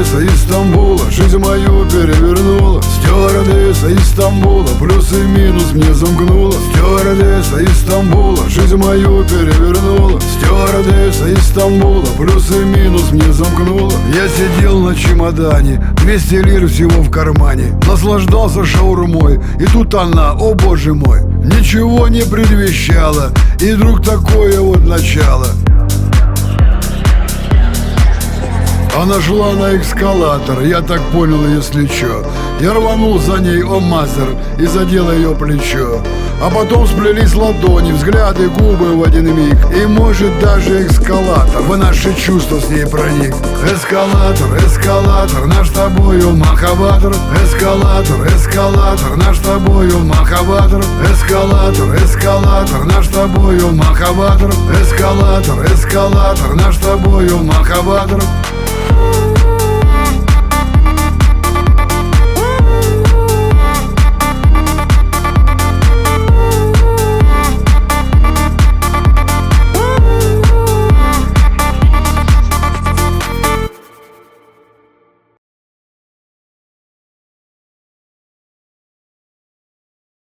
Стюардесса из Стамбула жизнь мою перевернула. Стюардесса из Стамбула плюс и минус мне замкнула. Стюардесса из Стамбула жизнь мою перевернула. Стюардесса из Стамбула плюс и минус мне замкнула. Я сидел на чемодане, 200 лир всего в кармане, наслаждался шаурмой, и тут она, о боже мой, ничего не предвещала, и вдруг такое вот начало. Она шла на эскалатор, я так понял, если чё. Я рванул за ней, о мазер, и задел ее плечо. А потом сплелись ладони, взгляды, губы в один миг. И может даже эскалатор в наши чувства с ней проник. Эскалатор, эскалатор, наш с тобою махабатор. Эскалатор, эскалатор, наш с тобою махабатор. Эскалатор, эскалатор, наш с тобою махабатор. Эскалатор, эскалатор, наш с тобою махабатор.